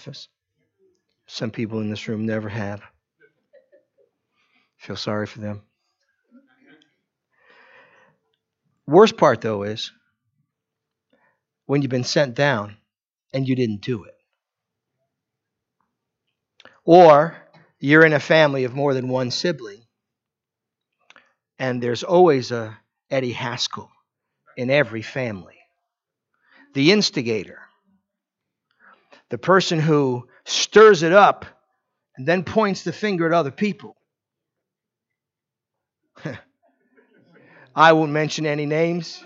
office. Some people in this room never have. Feel sorry for them. Worst part, though, is when you've been sent down and you didn't do it. Or you're in a family of more than one sibling, and there's always a Eddie Haskell in every family. The instigator. The person who stirs it up and then points the finger at other people. I won't mention any names.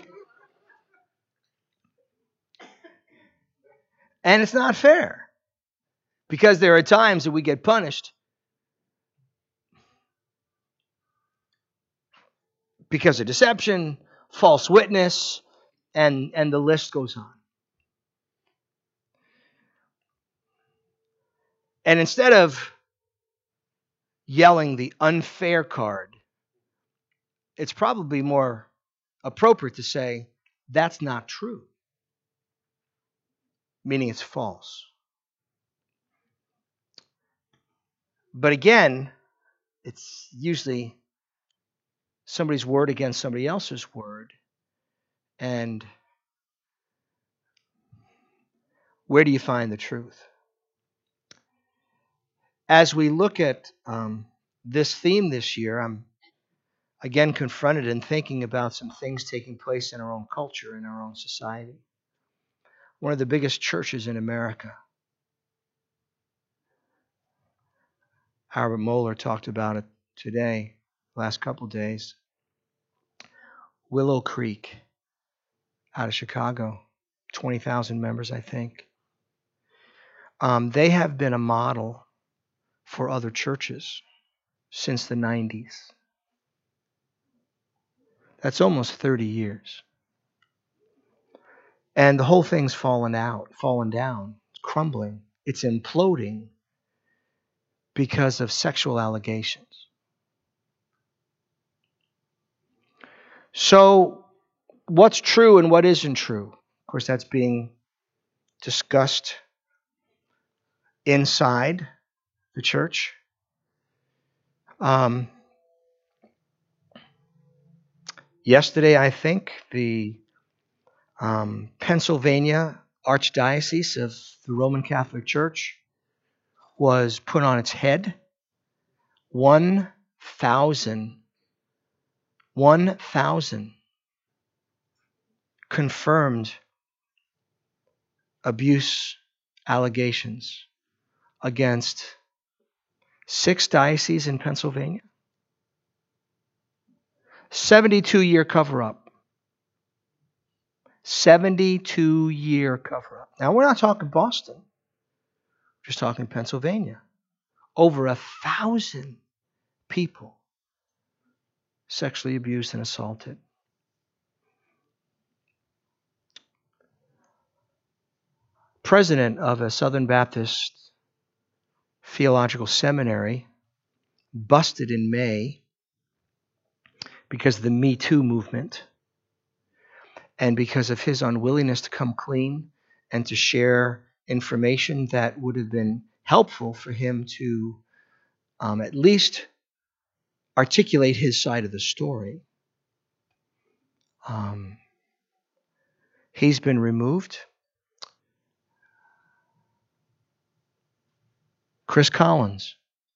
And it's not fair. Because there are times that we get punished because of deception, false witness, and the list goes on. And instead of yelling the unfair card, it's probably more appropriate to say, that's not true. Meaning it's false. But again, it's usually somebody's word against somebody else's word. And where do you find the truth? As we look at this theme this year, I'm again confronted and thinking about some things taking place in our own culture, in our own society. One of the biggest churches in America. Albert Mohler talked about it today, last couple of days. Willow Creek out of Chicago, 20,000 members, I think. They have been a model for other churches since the 90s. That's almost 30 years. And the whole thing's fallen down, it's crumbling, it's imploding because of sexual allegations. So, what's true and what isn't true? Of course, that's being discussed inside the church. Yesterday, I think, the Pennsylvania Archdiocese of the Roman Catholic Church was put on its head. 1,000 confirmed abuse allegations against 6 dioceses in Pennsylvania. 72-year cover-up. 72-year cover-up. Now, we're not talking Boston. We're just talking Pennsylvania. Over 1,000 people sexually abused and assaulted. President of a Southern Baptist theological seminary busted in May because of the Me Too movement and because of his unwillingness to come clean and to share information that would have been helpful for him to at least articulate his side of the story. He's been removed. Chris Collins.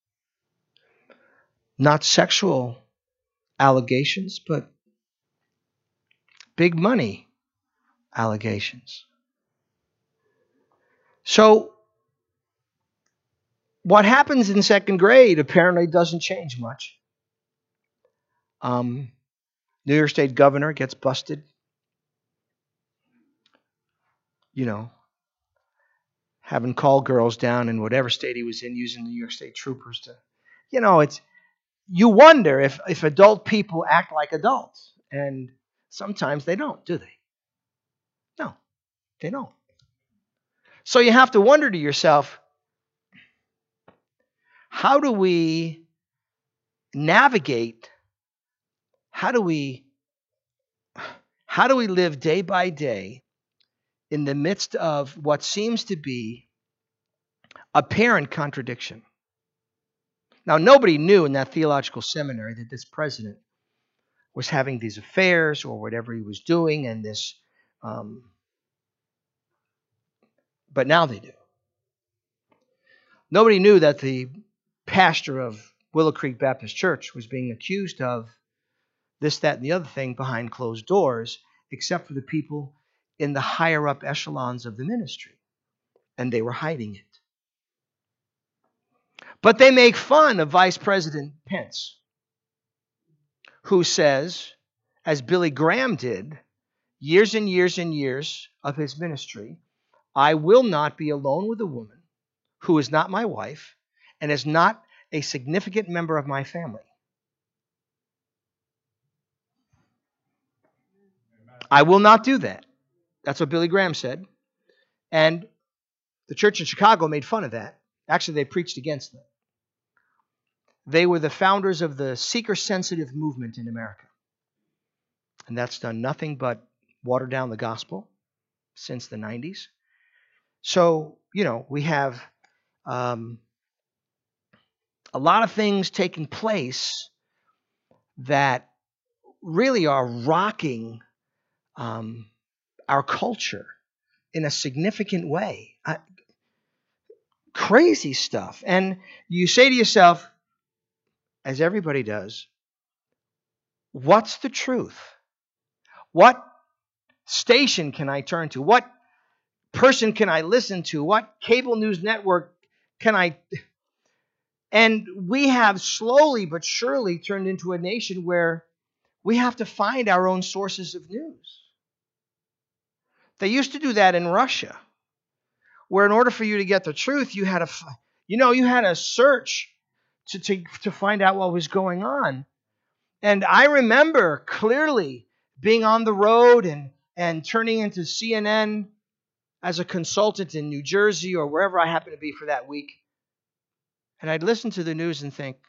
Not sexual allegations, but big money allegations. So, what happens in second grade apparently doesn't change much. New York State governor gets busted. Having call girls down in whatever state he was in, using New York State troopers to, you wonder if adult people act like adults. And sometimes they don't, do they? No, they don't. So you have to wonder to yourself, how do we navigate? How do we live day by day in the midst of what seems to be apparent contradiction. Now, nobody knew in that theological seminary that this president was having these affairs or whatever he was doing, and this, but now they do. Nobody knew that the pastor of Willow Creek Baptist Church was being accused of this, that, and the other thing behind closed doors, except for the people in the higher up echelons of the ministry. And they were hiding it. But they make fun of Vice President Pence, who says, as Billy Graham did, years and years and years of his ministry, I will not be alone with a woman who is not my wife and is not a significant member of my family. I will not do that. That's what Billy Graham said. And the church in Chicago made fun of that. Actually, they preached against that. They were the founders of the seeker-sensitive movement in America. And that's done nothing but water down the gospel since the 90s. So, we have a lot of things taking place that really are rocking our culture in a significant way. Crazy stuff. And you say to yourself, as everybody does, what's the truth? What station can I turn to? What person can I listen to? What cable news network can I... And we have slowly but surely turned into a nation where we have to find our own sources of news. They used to do that in Russia, where in order for you to get the truth, you had to search to find out what was going on. And I remember clearly being on the road and turning into CNN as a consultant in New Jersey or wherever I happened to be for that week. And I'd listen to the news and think,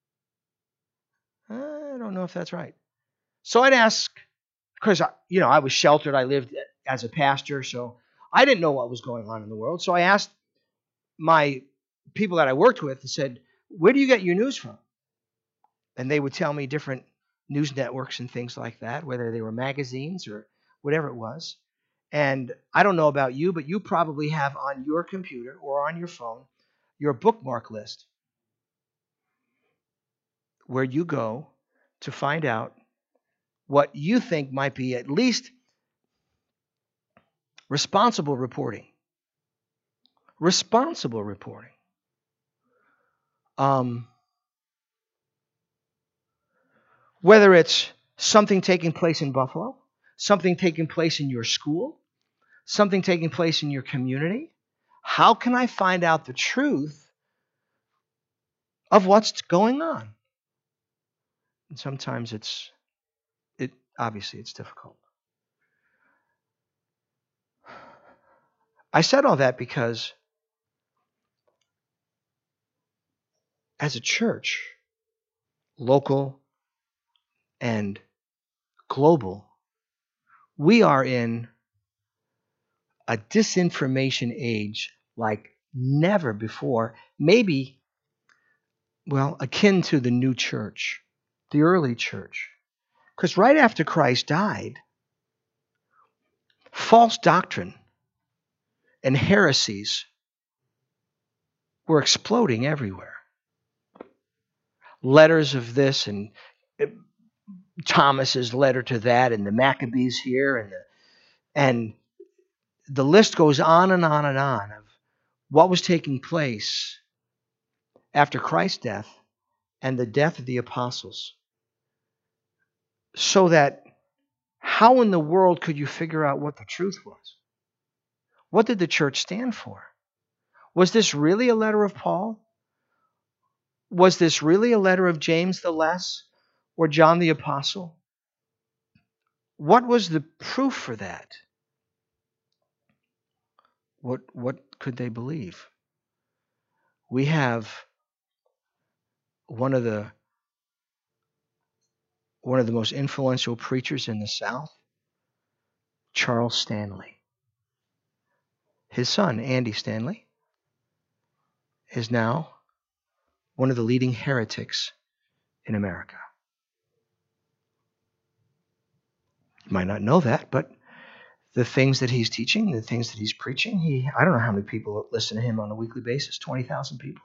I don't know if that's right. So I'd ask, because I was sheltered. I lived as a pastor, so I didn't know what was going on in the world. So I asked my people that I worked with and said, where do you get your news from? And they would tell me different news networks and things like that, whether they were magazines or whatever it was. And I don't know about you, but you probably have on your computer or on your phone your bookmark list where you go to find out what you think might be at least responsible reporting. Responsible reporting. Whether it's something taking place in Buffalo, something taking place in your school, something taking place in your community, how can I find out the truth of what's going on? And sometimes obviously it's difficult. I said all that because as a church, local and global, we are in a disinformation age like never before, maybe, akin to the new church, the early church. Because right after Christ died, false doctrine and heresies were exploding everywhere. Letters of this and Thomas's letter to that, and the Maccabees here, and the list goes on and on and on of what was taking place after Christ's death and the death of the apostles. So that how in the world could you figure out what the truth was? What did the church stand for? Was this really a letter of Paul? Was this really a letter of James the Less or John the Apostle? What was the proof for that? What could they believe? We have one of the most influential preachers in the South, Charles Stanley. His son, Andy Stanley, is now one of the leading heretics in America. You might not know that, but the things that he's teaching, the things that he's preaching, I don't know how many people listen to him on a weekly basis, 20,000 people.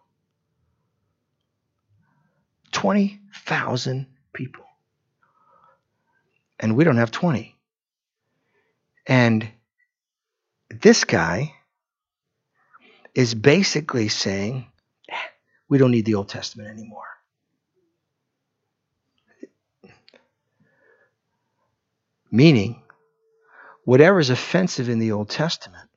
20,000 people. And we don't have 20. And this guy is basically saying, we don't need the Old Testament anymore. Meaning, whatever is offensive in the Old Testament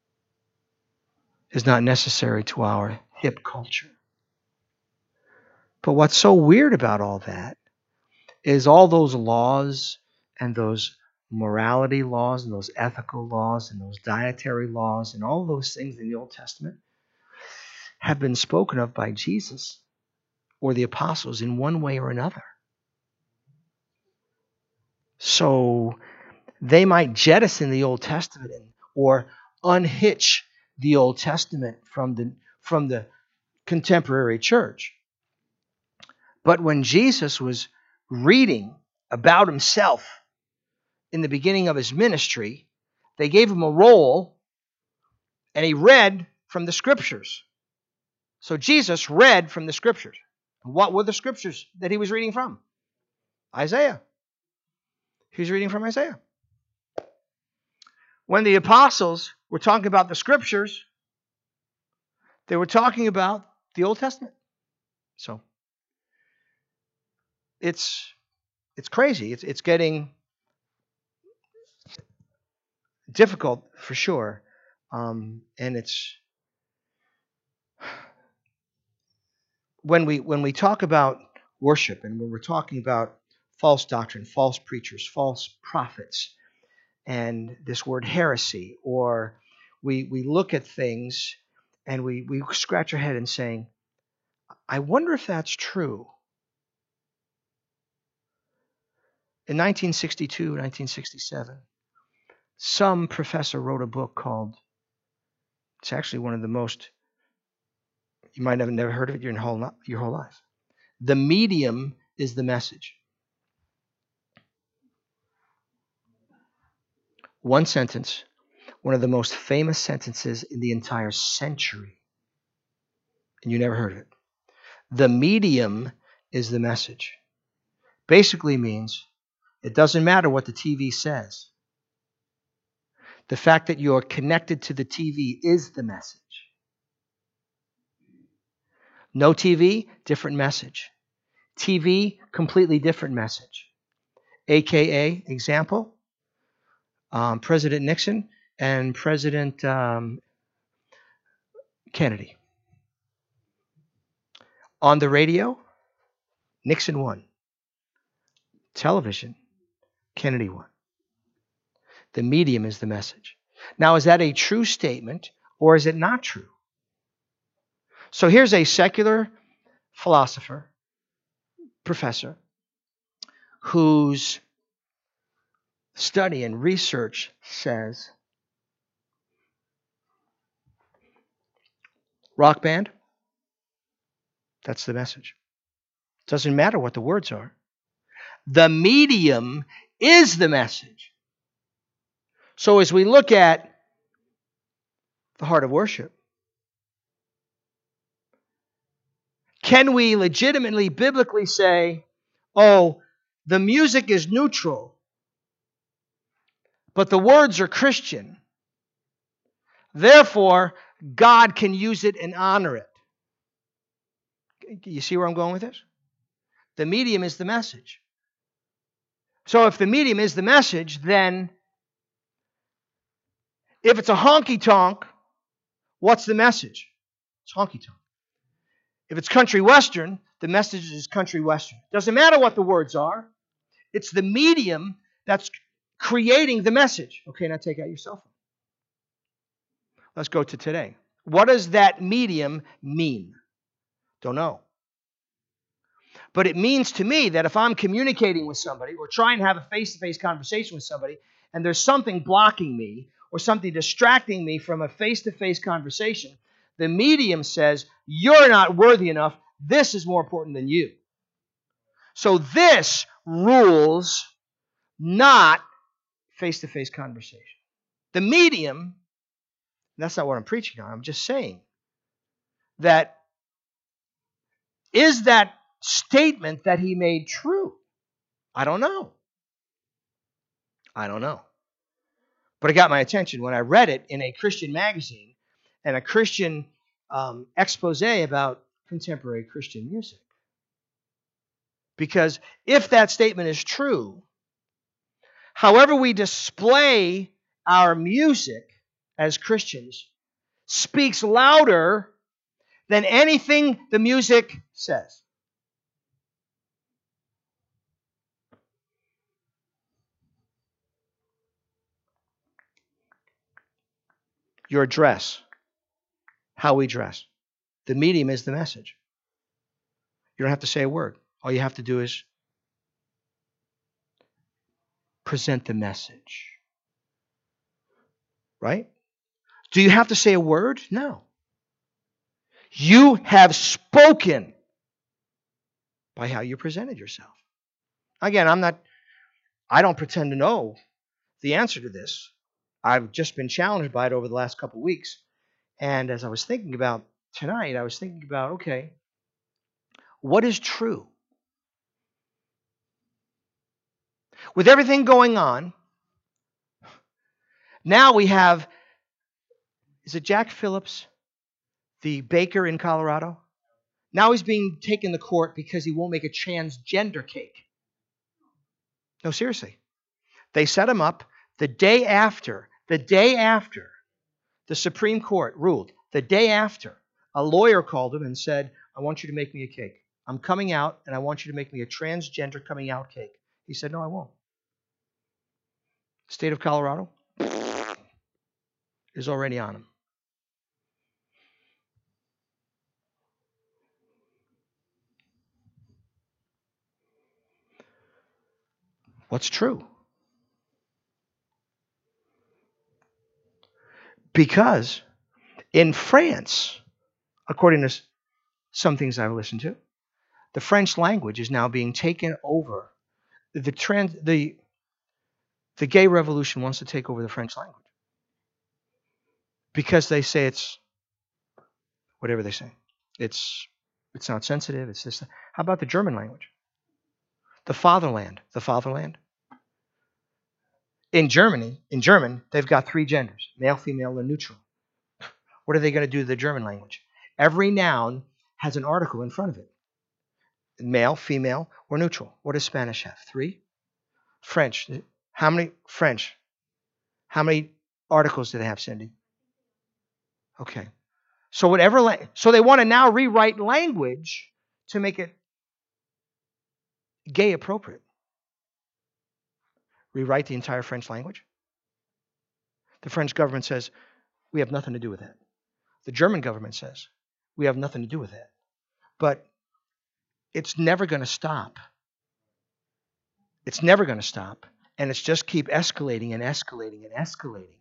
is not necessary to our hip culture. But what's so weird about all that is all those laws and those morality laws and those ethical laws and those dietary laws and all those things in the Old Testament have been spoken of by Jesus or the apostles in one way or another. So they might jettison the Old Testament or unhitch the Old Testament from the contemporary church. But when Jesus was reading about himself in the beginning of his ministry, they gave him a roll and he read from the scriptures. So Jesus read from the scriptures. What were the scriptures that he was reading from? Isaiah. He was reading from Isaiah. When the apostles were talking about the scriptures, they were talking about the Old Testament. So it's crazy. It's getting difficult for sure. And it's when we talk about worship and when we're talking about false doctrine, false preachers, false prophets, and this word heresy, or we look at things and we scratch our head and saying, I wonder if that's true. In 1962, 1967, some professor wrote a book called, it's actually one of the most, you might have never heard of it your whole life. The medium is the message. One sentence, one of the most famous sentences in the entire century. And you never heard of it. The medium is the message. Basically means it doesn't matter what the TV says. The fact that you're connected to the TV is the message. No TV, different message. TV, completely different message. AKA, example, President Nixon and President Kennedy. On the radio, Nixon won. Television, Kennedy won. The medium is the message. Now, is that a true statement or is it not true? So here's a secular philosopher, professor, whose study and research says rock band, that's the message. Doesn't matter what the words are. The medium is the message. So as we look at the heart of worship, can we legitimately, biblically say, oh, the music is neutral, but the words are Christian. Therefore, God can use it and honor it. You see where I'm going with this? The medium is the message. So if the medium is the message, then if it's a honky-tonk, what's the message? It's honky-tonk. If it's country western, the message is country western. Doesn't matter what the words are. It's the medium that's creating the message. Okay, now take out your cell phone. Let's go to today. What does that medium mean? Don't know. But it means to me that if I'm communicating with somebody or trying to have a face-to-face conversation with somebody and there's something blocking me or something distracting me from a face-to-face conversation, The medium says, you're not worthy enough. This is more important than you. So this rules not face-to-face conversation. The medium, that's not what I'm preaching on. I'm just saying that is that statement that he made true? I don't know. But it got my attention when I read it in a Christian magazine and a Christian expose about contemporary Christian music. Because if that statement is true, however we display our music as Christians speaks louder than anything the music says. Your dress, how we dress. The medium is the message. You don't have to say a word. All you have to do is present the message. Right? Do you have to say a word? No. You have spoken by how you presented yourself. Again, I don't pretend to know the answer to this. I've just been challenged by it over the last couple of weeks. And as I was thinking about tonight, I was thinking about, okay, what is true? With everything going on, now we have, is it Jack Phillips, the baker in Colorado? Now he's being taken to court because he won't make a transgender cake. No, seriously. They set him up the day after the Supreme Court ruled, the day after, a lawyer called him and said, I want you to make me a cake. I'm coming out and I want you to make me a transgender coming out cake. He said, no, I won't. State of Colorado is already on him. What's true? Because in France, according to some things I've listened to, the French language is now being taken over. The gay revolution wants to take over the French language. Because they say it's whatever they say. It's not sensitive. It's this. How about the German language? The fatherland. In German, they've got 3 genders: male, female, and neutral. What are they going to do to the German language? Every noun has an article in front of it. Male, female, or neutral. What does Spanish have? 3? French. How many articles do they have, Cindy? Okay. So they want to now rewrite language to make it gay appropriate. Rewrite the entire French language. The French government says, we have nothing to do with that. The German government says, we have nothing to do with that. But it's never going to stop. It's never going to stop. And it's just keep escalating and escalating and escalating.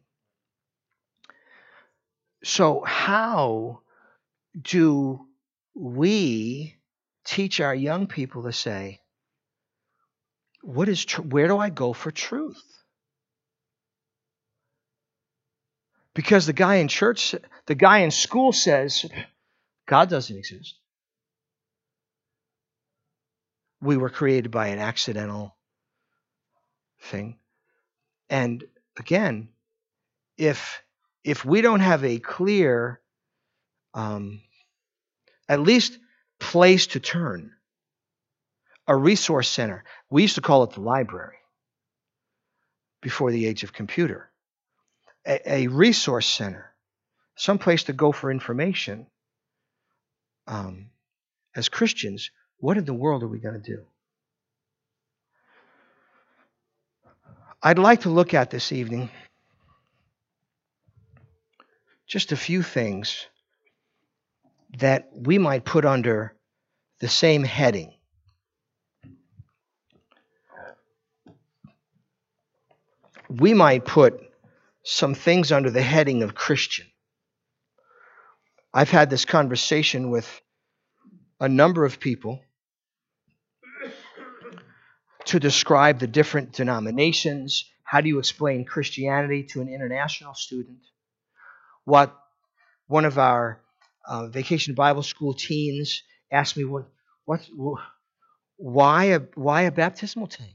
So how do we teach our young people to say, what is where do I go for truth? Because the guy in school says, God doesn't exist. We were created by an accidental thing. And again, if we don't have a clear, at least place to turn, a resource center. We used to call it the library before the age of computer. A resource center, some place to go for information. As Christians, what in the world are we going to do? I'd like to look at this evening just a few things that we might put under the same heading. We might put some things under the heading of Christian. I've had this conversation with a number of people to describe the different denominations. How do you explain Christianity to an international student? What one of our Vacation Bible School teens asked me, why a baptismal tank?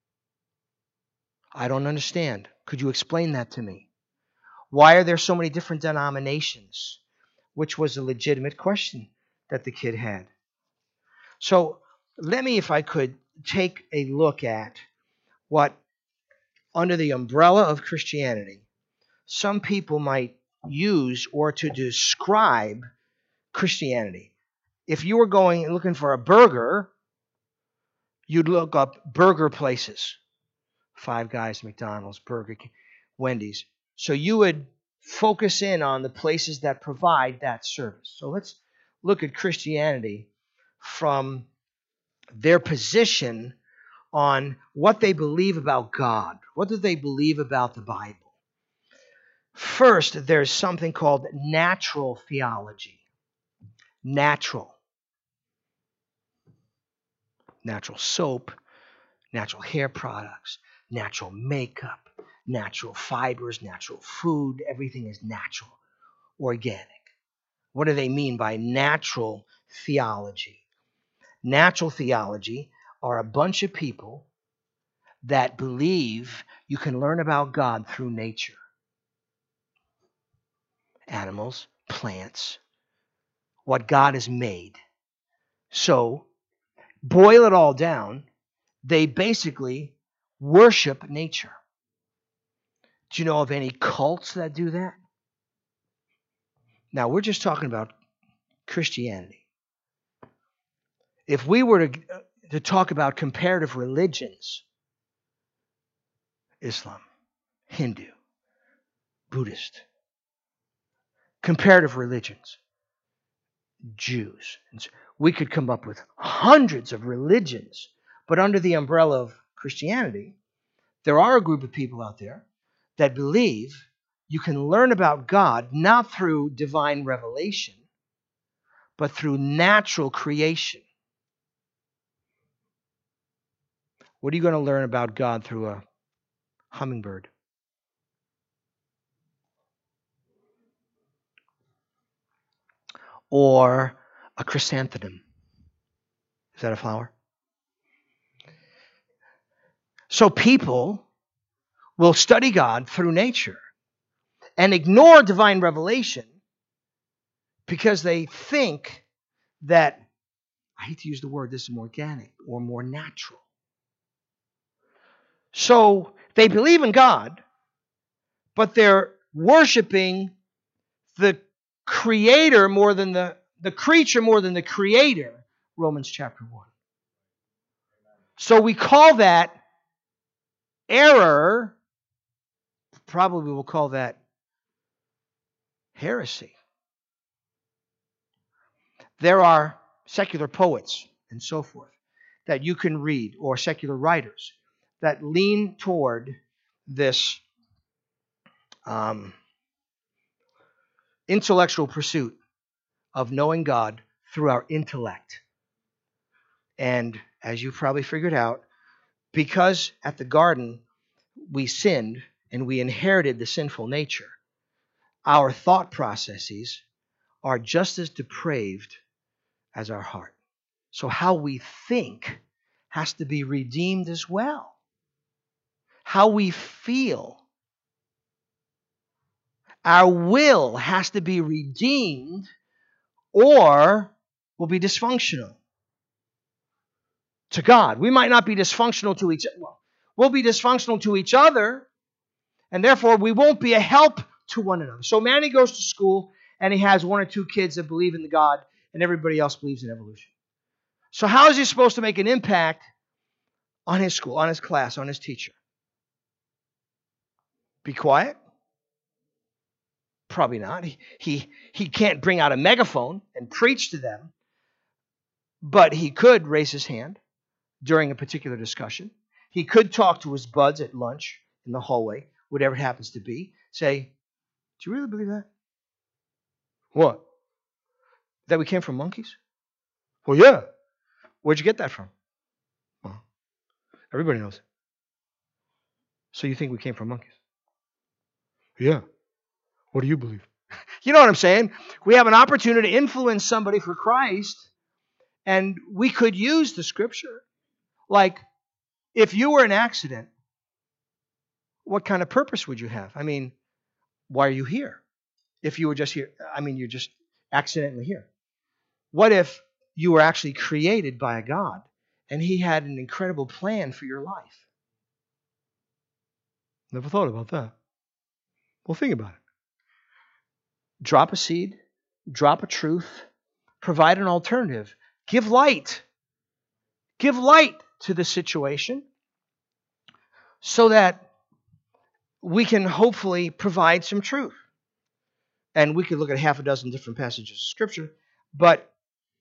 I don't understand. Could you explain that to me? Why are there so many different denominations? Which was a legitimate question that the kid had. So let me, if I could, take a look at what, under the umbrella of Christianity, some people might use or to describe Christianity. If you were going and looking for a burger, you'd look up burger places. Five Guys, McDonald's, Burger King, Wendy's. So you would focus in on the places that provide that service. So let's look at Christianity from their position on what they believe about God. What do they believe about the Bible? First, there's something called natural theology. Natural soap, natural hair products, natural makeup, natural fibers, natural food. Everything is natural, organic. What do they mean by natural theology? Natural theology are a bunch of people that believe you can learn about God through nature. Animals, plants, what God has made. So, boil it all down, they basically worship nature. Do you know of any cults that do that? Now, we're just talking about Christianity. If we were to talk about comparative religions, Islam, Hindu, Buddhist, comparative religions, Jews, we could come up with hundreds of religions, but under the umbrella of Christianity, there are a group of people out there that believe you can learn about God not through divine revelation, but through natural creation. What are you going to learn about God through a hummingbird? Or a chrysanthemum? Is that a flower? So people will study God through nature and ignore divine revelation because they think that, I hate to use the word, this is more organic or more natural. So they believe in God, but they're worshiping the creator more than the creature more than the creator, Romans chapter 1. So we call that error, probably we'll call that heresy. There are secular poets and so forth that you can read, or secular writers that lean toward this intellectual pursuit of knowing God through our intellect. And as you probably figured out, because at the garden we sinned and we inherited the sinful nature, our thought processes are just as depraved as our heart. So how we think has to be redeemed as well. How we feel. Our will has to be redeemed, or we'll be dysfunctional to God. We might not be dysfunctional to each other. We'll be dysfunctional to each other, and therefore we won't be a help to one another. So Manny goes to school, and he has one or two kids that believe in the God, and everybody else believes in evolution. So how is he supposed to make an impact on his school, on his class, on his teacher? Be quiet? Probably not. He can't bring out a megaphone and preach to them, but he could raise his hand during a particular discussion. He could talk to his buds at lunch, in the hallway, whatever it happens to be. Say, do you really believe that? What? That we came from monkeys? Well, yeah. Where'd you get that from? Well, everybody knows it. So you think we came from monkeys? Yeah. What do you believe? You know what I'm saying? We have an opportunity to influence somebody for Christ, and we could use the scripture. Like, if you were an accident, what kind of purpose would you have? I mean, why are you here? If you were just here, I mean, you're just accidentally here. What if you were actually created by a God, and He had an incredible plan for your life? Never thought about that. Well, think about it. Drop a seed, drop a truth, provide an alternative. Give light. Give light to the situation so that we can hopefully provide some truth. And we could look at half a dozen different passages of Scripture, but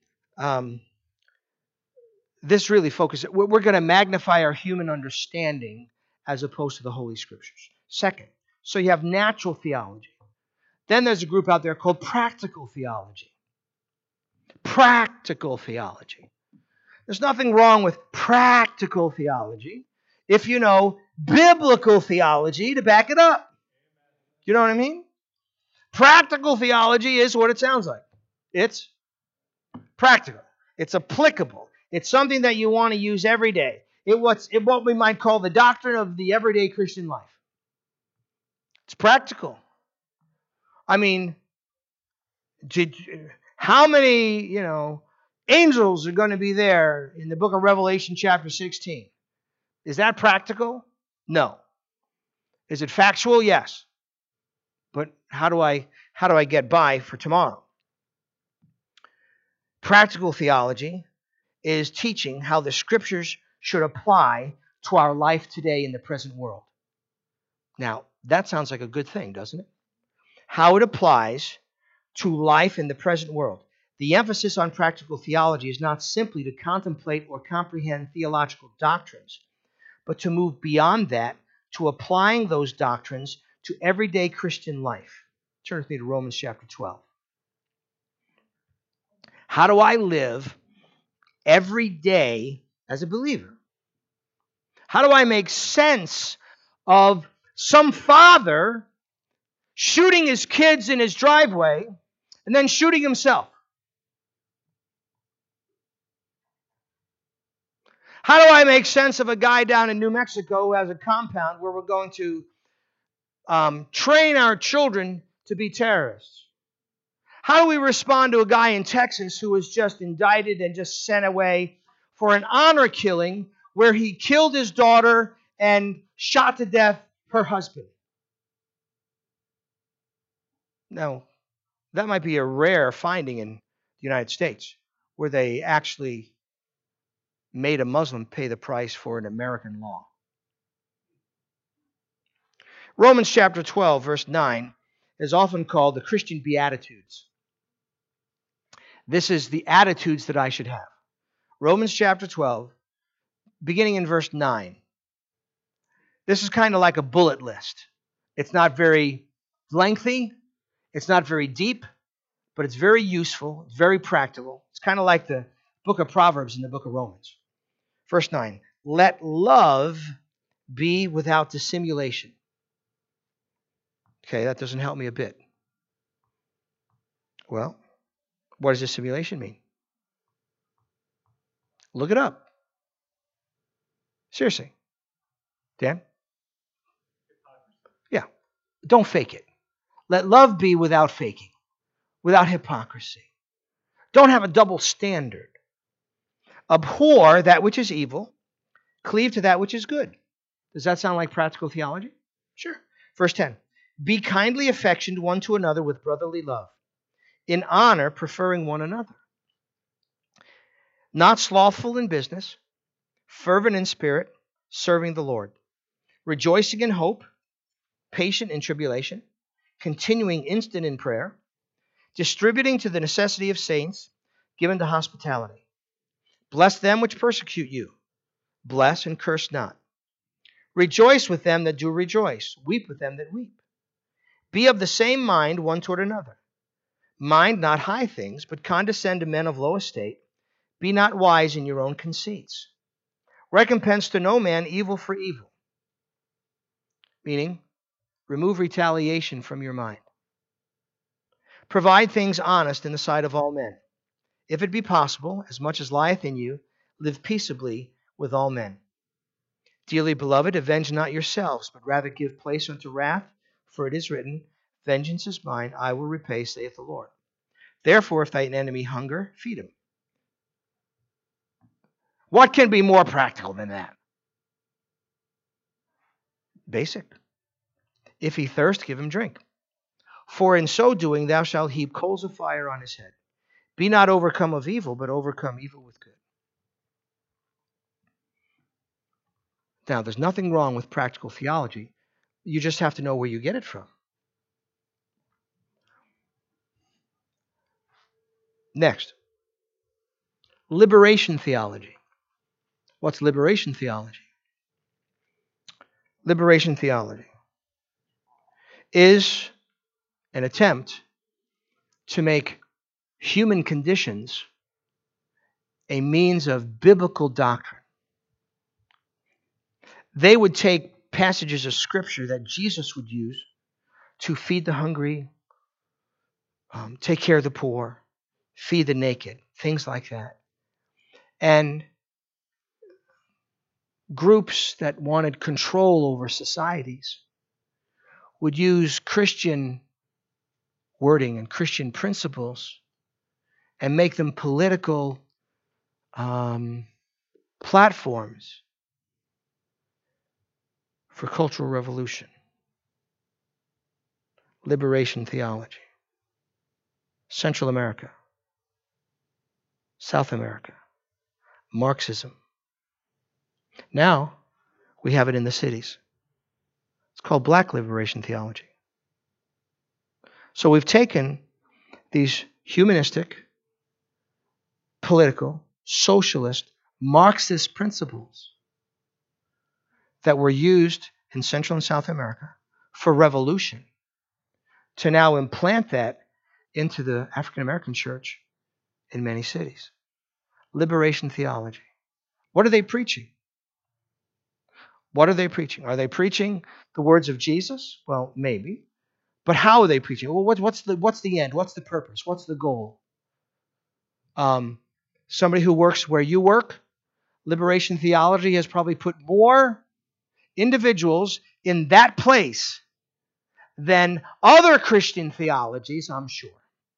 this really focuses. We're going to magnify our human understanding as opposed to the Holy Scriptures. Second, so you have natural theology. Then there's a group out there called practical theology. Practical theology. There's nothing wrong with practical theology if you know biblical theology to back it up. You know what I mean? Practical theology is what it sounds like. It's practical. It's applicable. It's something that you want to use every day. It's what we might call the doctrine of the everyday Christian life. It's practical. I mean, how many, angels are going to be there in the book of Revelation chapter 16? Is that practical? No. Is it factual? Yes. But how do I get by for tomorrow? Practical theology is teaching how the Scriptures should apply to our life today in the present world. Now, that sounds like a good thing, doesn't it? How it applies to life in the present world. The emphasis on practical theology is not simply to contemplate or comprehend theological doctrines, but to move beyond that to applying those doctrines to everyday Christian life. Turn with me to Romans chapter 12. How do I live every day as a believer? How do I make sense of some father shooting his kids in his driveway and then shooting himself? How do I make sense of a guy down in New Mexico who has a compound where we're going to train our children to be terrorists? How do we respond to a guy in Texas who was just indicted and just sent away for an honor killing where he killed his daughter and shot to death her husband? Now, that might be a rare finding in the United States where they actually made a Muslim pay the price for an American law. Romans chapter 12, verse 9, is often called the Christian Beatitudes. This is the attitudes that I should have. Romans chapter 12, beginning in verse 9. This is kind of like a bullet list. It's not very lengthy. It's not very deep, but it's very useful. It's very practical. It's kind of like the book of Proverbs and the book of Romans. Verse 9, let love be without dissimulation. Okay, that doesn't help me a bit. Well, what does dissimulation mean? Look it up. Seriously. Dan? Yeah. Don't fake it. Let love be without faking, without hypocrisy. Don't have a double standard. Abhor that which is evil. Cleave to that which is good. Does that sound like practical theology? Sure. Verse 10. Be kindly affectioned one to another with brotherly love, in honor preferring one another. Not slothful in business, fervent in spirit, serving the Lord. Rejoicing in hope, patient in tribulation, continuing instant in prayer, distributing to the necessity of saints, given to hospitality. Bless them which persecute you. Bless and curse not. Rejoice with them that do rejoice. Weep with them that weep. Be of the same mind one toward another. Mind not high things, but condescend to men of low estate. Be not wise in your own conceits. Recompense to no man evil for evil. Meaning, remove retaliation from your mind. Provide things honest in the sight of all men. If it be possible, as much as lieth in you, live peaceably with all men. Dearly beloved, avenge not yourselves, but rather give place unto wrath, for it is written, Vengeance is mine, I will repay, saith the Lord. Therefore, if thine enemy hunger, feed him. What can be more practical than that? Basic. If he thirst, give him drink. For in so doing thou shalt heap coals of fire on his head. Be not overcome of evil, but overcome evil with good. Now, there's nothing wrong with practical theology. You just have to know where you get it from. Next, liberation theology. What's liberation theology? Liberation theology is an attempt to make human conditions a means of biblical doctrine. They would take passages of Scripture that Jesus would use to feed the hungry, take care of the poor, feed the naked, things like that. And groups that wanted control over societies would use Christian wording and Christian principles and make them political platforms for cultural revolution. Liberation theology. Central America. South America. Marxism. Now we have it in the cities. It's called black liberation theology. So we've taken these humanistic, political, socialist, Marxist principles that were used in Central and South America for revolution to now implant that into the African American church in many cities. Liberation theology. What are they preaching? What are they preaching? Are they preaching the words of Jesus? Well, maybe. But how are they preaching? Well, what's the end? What's the purpose? What's the goal? Somebody who works where you work, liberation theology has probably put more individuals in that place than other Christian theologies, I'm sure.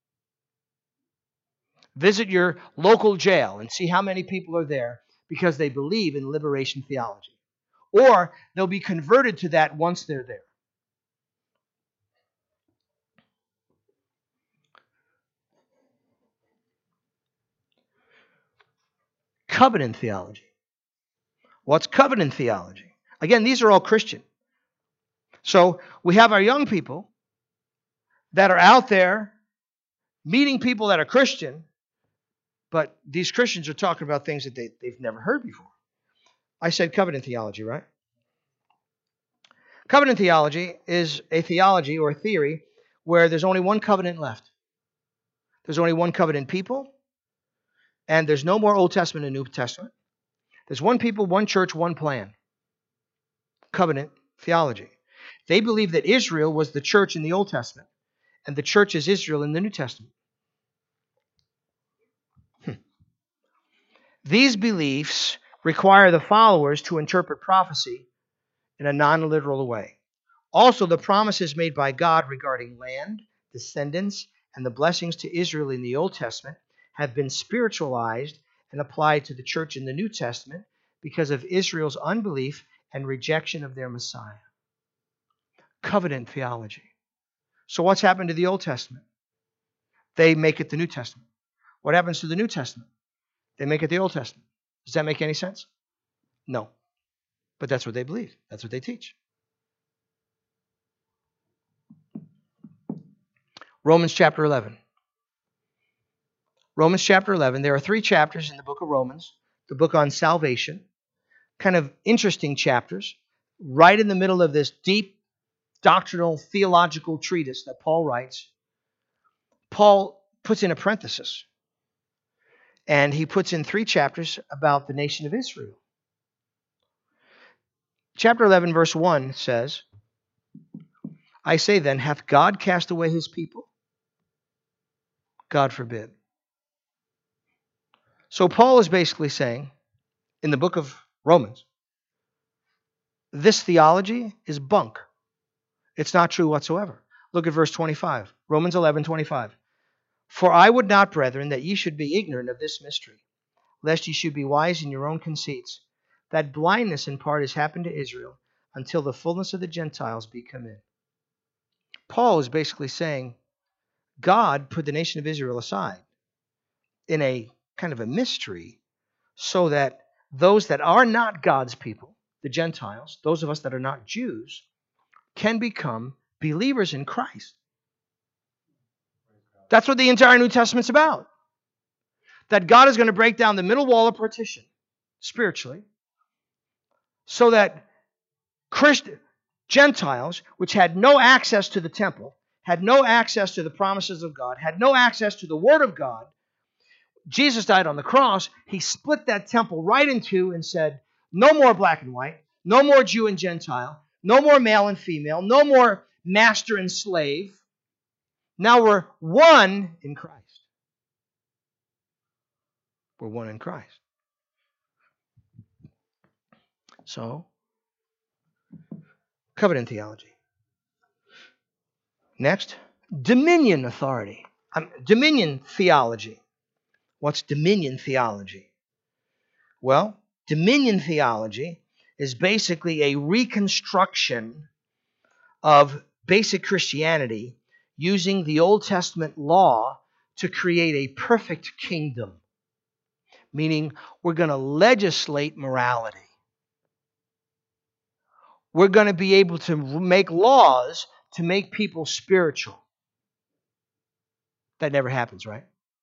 Visit your local jail and see how many people are there because they believe in liberation theology. Or they'll be converted to that once they're there. Covenant theology. What's covenant theology? Again, these are all Christian. So we have our young people that are out there meeting people that are Christian, but these Christians are talking about things that they've never heard before. I said covenant theology, right? Covenant theology is a theology or a theory where there's only one covenant left. There's only one covenant people, and there's no more Old Testament and New Testament. There's one people, one church, one plan. Covenant theology. They believe that Israel was the church in the Old Testament, and the church is Israel in the New Testament. These beliefs require the followers to interpret prophecy in a non-literal way. Also, the promises made by God regarding land, descendants, and the blessings to Israel in the Old Testament have been spiritualized and applied to the church in the New Testament because of Israel's unbelief and rejection of their Messiah. Covenant theology. So what's happened to the Old Testament? They make it the New Testament. What happens to the New Testament? They make it the Old Testament. Does that make any sense? No. But that's what they believe. That's what they teach. Romans chapter 11. Romans chapter 11. There are 3 chapters in the book of Romans, the book on salvation. Kind of interesting chapters. Right in the middle of this deep doctrinal theological treatise that Paul writes. Paul puts in a parenthesis, and he puts in 3 chapters about the nation of Israel. Chapter 11, verse 1 says, I say then, hath God cast away his people? God forbid. So Paul is basically saying, in the book of Romans, this theology is bunk. It's not true whatsoever. Look at verse 25. Romans 11:25. For I would not, brethren, that ye should be ignorant of this mystery, lest ye should be wise in your own conceits, that blindness in part has happened to Israel, until the fullness of the Gentiles be come in. Paul is basically saying, God put the nation of Israel aside in a kind of a mystery, so that those that are not God's people, the Gentiles, those of us that are not Jews, can become believers in Christ. That's what the entire New Testament's about. That God is going to break down the middle wall of partition, spiritually, so that Gentiles, which had no access to the temple, had no access to the promises of God, had no access to the Word of God, Jesus died on the cross. He split that temple right in two and said, no more black and white, no more Jew and Gentile, no more male and female, no more master and slave. Now we're one in Christ. We're one in Christ. So, covenant theology. Next, dominion authority. Dominion theology. What's dominion theology? Well, dominion theology is basically a reconstruction of basic Christianity using the Old Testament law to create a perfect kingdom. Meaning, we're going to legislate morality. We're going to be able to make laws to make people spiritual. That never happens, right?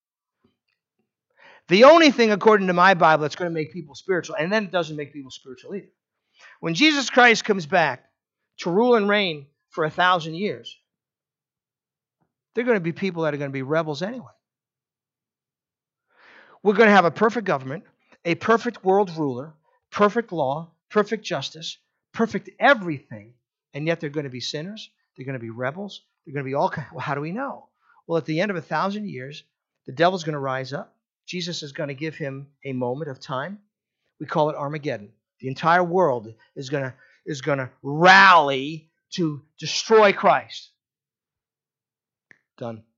The only thing, according to my Bible, that's going to make people spiritual, and then it doesn't make people spiritual either. When Jesus Christ comes back to rule and reign for 1,000 years, they're going to be people that are going to be rebels anyway. We're going to have a perfect government, a perfect world ruler, perfect law, perfect justice, perfect everything, and yet they're going to be sinners, they're going to be rebels, they're going to be all kinds. Well, how do we know? Well, at the end of 1,000 years, the devil's going to rise up. Jesus is going to give him a moment of time. We call it Armageddon. The entire world is going to rally to destroy Christ. Done.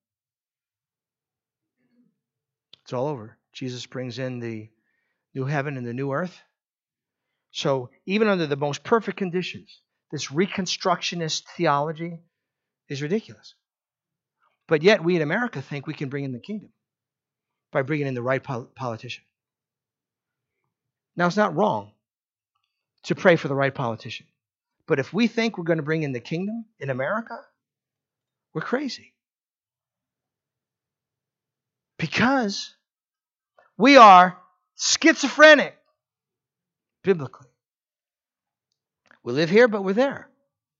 It's all over. Jesus brings in the new heaven and the new earth. So even under the most perfect conditions, this reconstructionist theology is ridiculous. But yet we in America think we can bring in the kingdom by bringing in the right politician. Now, it's not wrong to pray for the right politician. But if we think we're going to bring in the kingdom in America, we're crazy. Because we are schizophrenic, biblically. We live here, but we're there.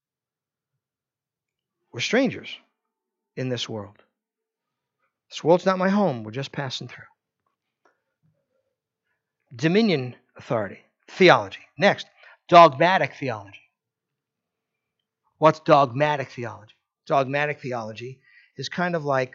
We're strangers in this world. This world's not my home. We're just passing through. Dominion authority, theology. Next, dogmatic theology. What's dogmatic theology? Dogmatic theology is kind of like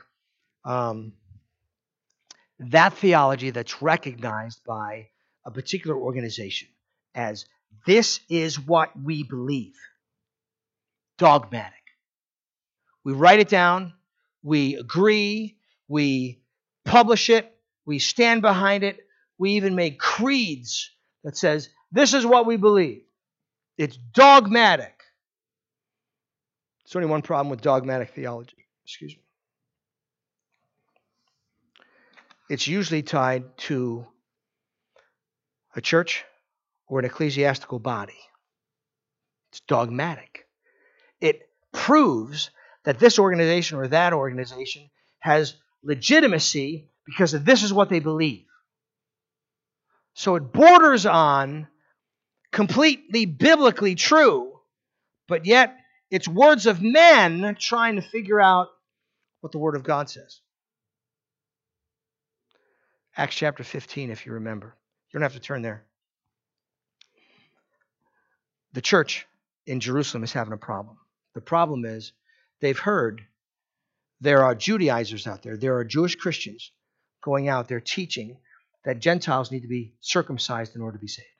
that theology that's recognized by a particular organization as this is what we believe. Dogmatic. We write it down, we agree, we publish it, we stand behind it, we even make creeds that says this is what we believe. It's dogmatic. There's only one problem with dogmatic theology. Excuse me. It's usually tied to a church or an ecclesiastical body. It's dogmatic. It proves that this organization or that organization has legitimacy because of this is what they believe. So it borders on completely biblically true, but yet it's words of men trying to figure out what the Word of God says. Acts chapter 15, if you remember. You don't have to turn there. The church in Jerusalem is having a problem. The problem is they've heard there are Judaizers out there. There are Jewish Christians going out there teaching that Gentiles need to be circumcised in order to be saved.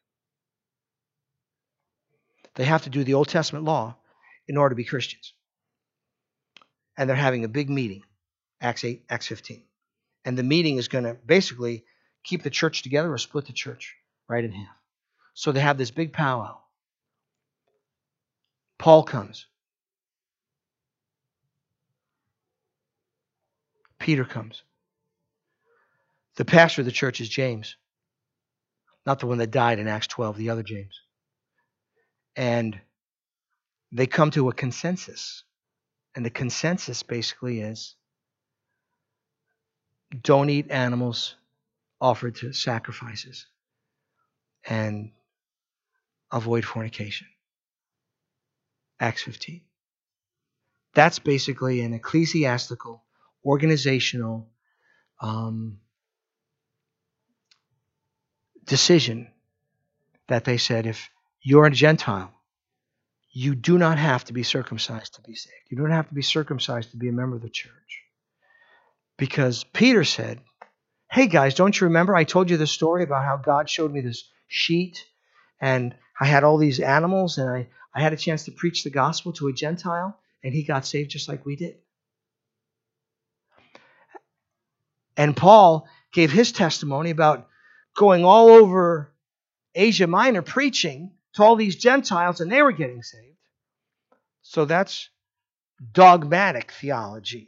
They have to do the Old Testament law in order to be Christians. And they're having a big meeting, Acts 8, Acts 15. And the meeting is going to basically keep the church together or split the church right in half. So they have this big powwow. Paul comes. Peter comes. The pastor of the church is James. Not the one that died in Acts 12, the other James. And they come to a consensus. And the consensus basically is, don't eat animals offered to sacrifices. And avoid fornication. Acts 15. That's basically an ecclesiastical, organizational decision that they said, if you're a Gentile, you do not have to be circumcised to be saved. You don't have to be circumcised to be a member of the church. Because Peter said, hey guys, don't you remember I told you the story about how God showed me this sheet and I had all these animals and I had a chance to preach the gospel to a Gentile and he got saved just like we did. And Paul gave his testimony about going all over Asia Minor preaching to all these Gentiles and they were getting saved. So that's dogmatic theology.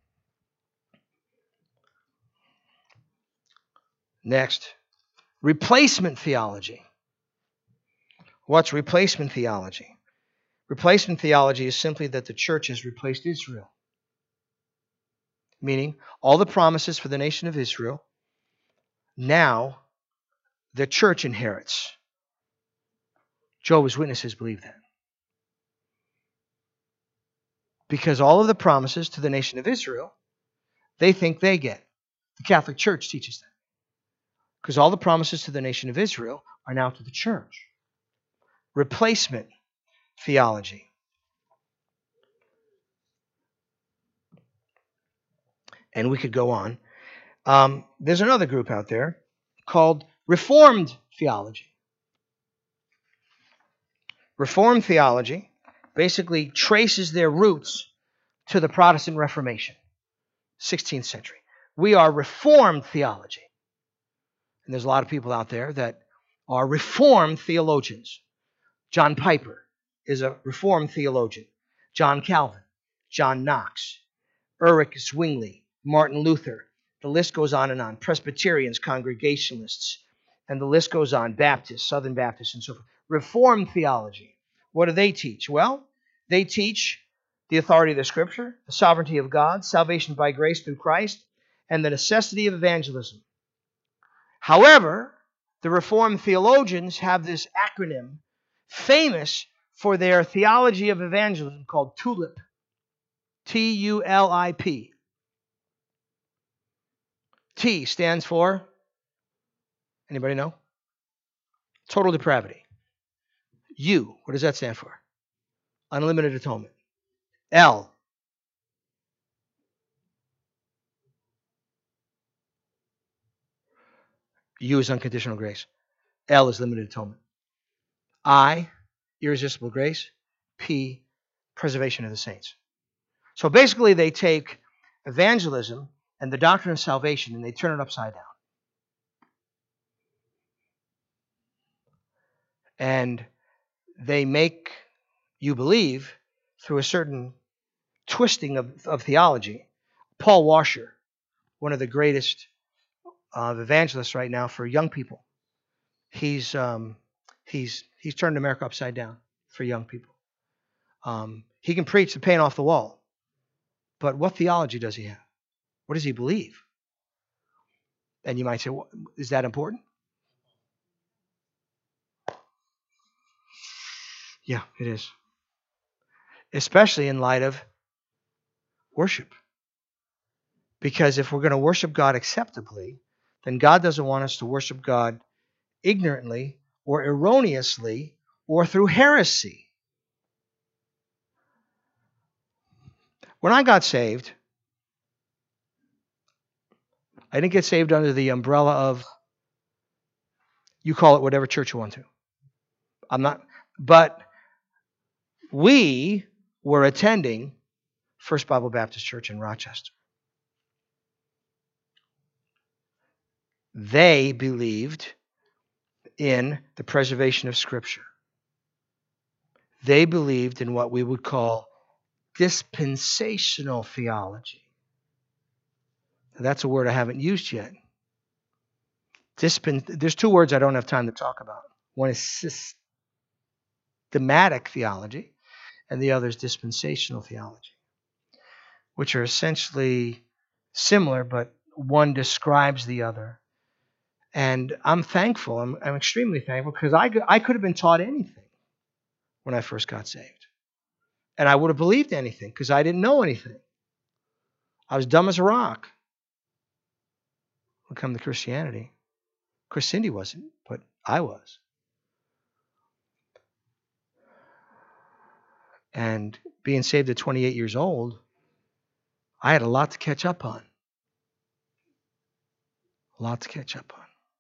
Next, replacement theology. What's replacement theology? Replacement theology is simply that the church has replaced Israel. Meaning, all the promises for the nation of Israel, now the church inherits. Jehovah's Witnesses believe that. Because all of the promises to the nation of Israel, they think they get. The Catholic Church teaches that. Because all the promises to the nation of Israel are now to the church. Replacement theology. And we could go on. There's another group out there called Reformed theology. Reformed theology basically traces their roots to the Protestant Reformation, 16th century. We are Reformed theology. And there's a lot of people out there that are Reformed theologians. John Piper is a Reformed theologian. John Calvin, John Knox, Ulrich Zwingli, Martin Luther. The list goes on and on. Presbyterians, Congregationalists, and the list goes on. Baptists, Southern Baptists, and so forth. Reformed theology. What do they teach? Well, they teach the authority of the Scripture, the sovereignty of God, salvation by grace through Christ, and the necessity of evangelism. However, the Reformed theologians have this acronym famous for their theology of evangelism called TULIP. T-U-L-I-P. T stands for, anybody know? Total depravity. U, what does that stand for? Unlimited atonement. L. U is unconditional grace. L is limited atonement. I, irresistible grace. P, preservation of the saints. So basically they take evangelism and the doctrine of salvation and they turn it upside down. And they make you believe through a certain twisting of theology. Paul Washer, one of the greatest evangelists right now for young people. He's turned America upside down for young people. He can preach the paint off the wall. But what theology does he have? What does he believe? And you might say, well, is that important? Yeah, it is. Especially in light of worship. Because if we're going to worship God acceptably, then God doesn't want us to worship God ignorantly or erroneously or through heresy. When I got saved, I didn't get saved under the umbrella of, you call it whatever church you want to. I'm not, but we were attending First Bible Baptist Church in Rochester. They believed in the preservation of Scripture. They believed in what we would call dispensational theology. That's a word I haven't used yet. There's two words I don't have time to talk about. One is systematic theology, and the other is dispensational theology, which are essentially similar, but one describes the other. And I'm thankful. I'm extremely thankful because I could have been taught anything when I first got saved. And I would have believed anything because I didn't know anything. I was dumb as a rock when it came to Christianity. Of course, Cindy wasn't, but I was. And being saved at 28 years old, I had a lot to catch up on. A lot to catch up on.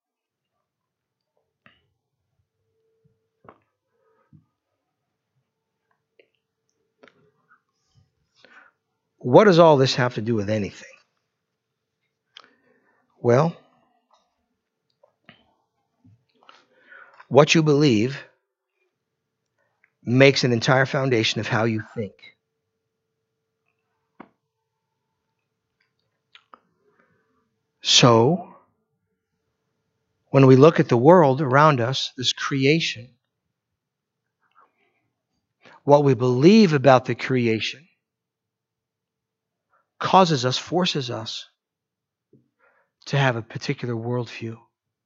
What does all this have to do with anything? Well, what you believe makes an entire foundation of how you think. So, when we look at the world around us, this creation, what we believe about the creation forces us to have a particular worldview.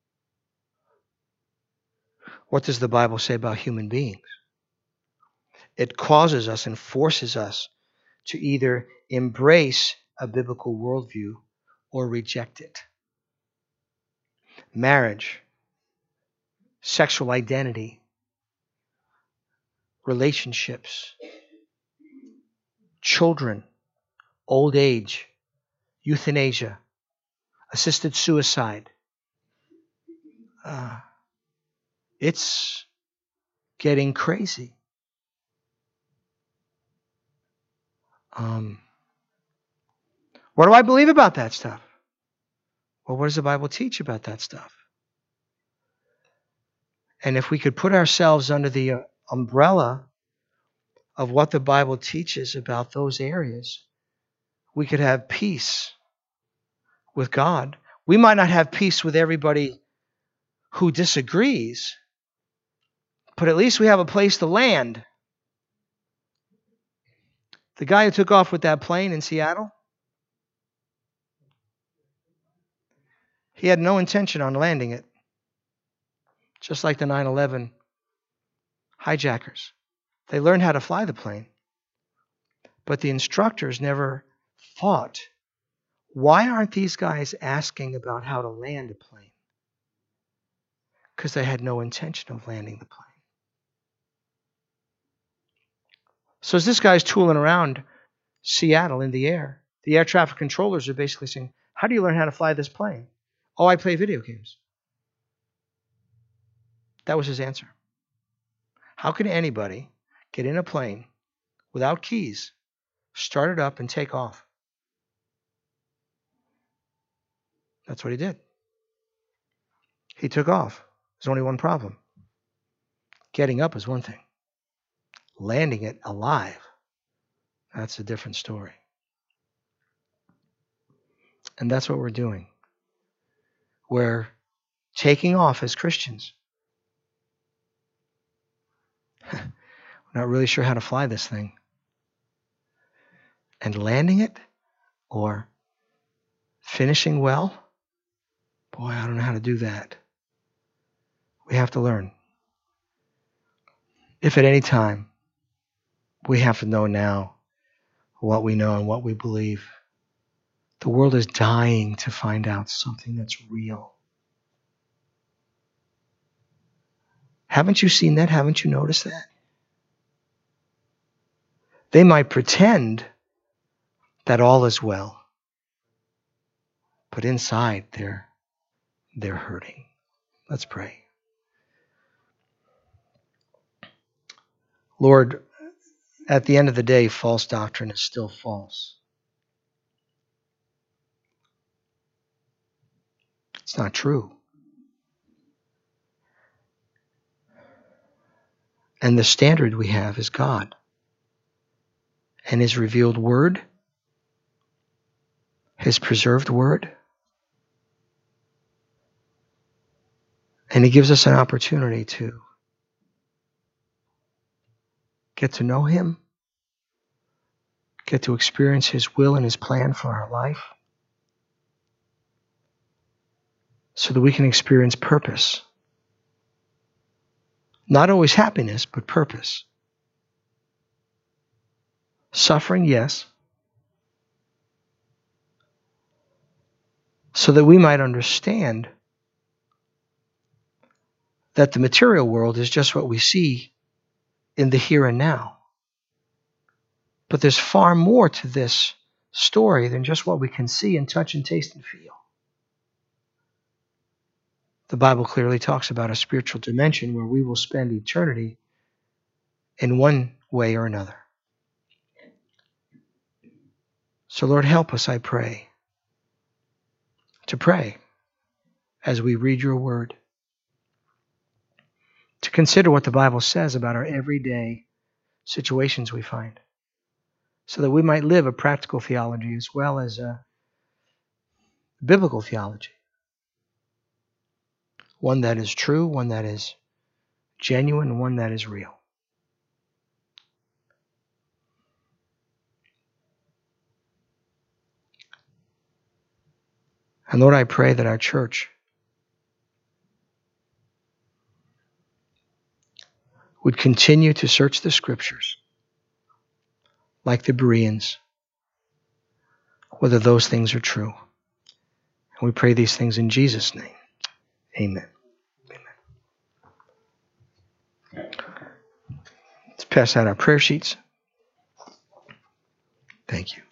What does the Bible say about human beings? It causes us and forces us to either embrace a biblical worldview or reject it. Marriage, sexual identity, relationships, children, old age, euthanasia, assisted suicide. It's getting crazy. What do I believe about that stuff? Well, what does the Bible teach about that stuff? And if we could put ourselves under the umbrella of what the Bible teaches about those areas, we could have peace with God. We might not have peace with everybody who disagrees, but at least we have a place to land. The guy who took off with that plane in Seattle, he had no intention on landing it. Just like the 9/11 hijackers. They learned how to fly the plane. But the instructors never thought, why aren't these guys asking about how to land a plane? Because they had no intention of landing the plane. So as this guy's tooling around Seattle in the air traffic controllers are basically saying, how do you learn how to fly this plane? Oh, I play video games. That was his answer. How can anybody get in a plane without keys, start it up, and take off? That's what he did. He took off. There's only one problem. Getting up is one thing. Landing it alive, that's a different story. And that's what we're doing. We're taking off as Christians. We're not really sure how to fly this thing. And landing it or finishing well, boy, I don't know how to do that. We have to learn. If at any time we have to know now what we know and what we believe, The world is dying to find out something that's real. Haven't you seen that? Haven't you noticed that? They might pretend that all is well, but inside they're hurting. Let's pray. Lord, at the end of the day, false doctrine is still false. It's not true. And the standard we have is God and His revealed word, His preserved word. And He gives us an opportunity to get to know Him, get to experience His will and His plan for our life, so that we can experience purpose. Not always happiness, but purpose. Suffering, yes, so that we might understand that the material world is just what we see in the here and now. But there's far more to this story than just what we can see and touch and taste and feel. The Bible clearly talks about a spiritual dimension where we will spend eternity in one way or another. So Lord, help us, I pray, to pray as we read your word, to consider what the Bible says about our everyday situations we find, so that we might live a practical theology as well as a biblical theology. One that is true, one that is genuine, one that is real. And Lord, I pray that our church would continue to search the scriptures like the Bereans, whether those things are true. And we pray these things in Jesus' name. Amen. Amen. Let's pass out our prayer sheets. Thank you.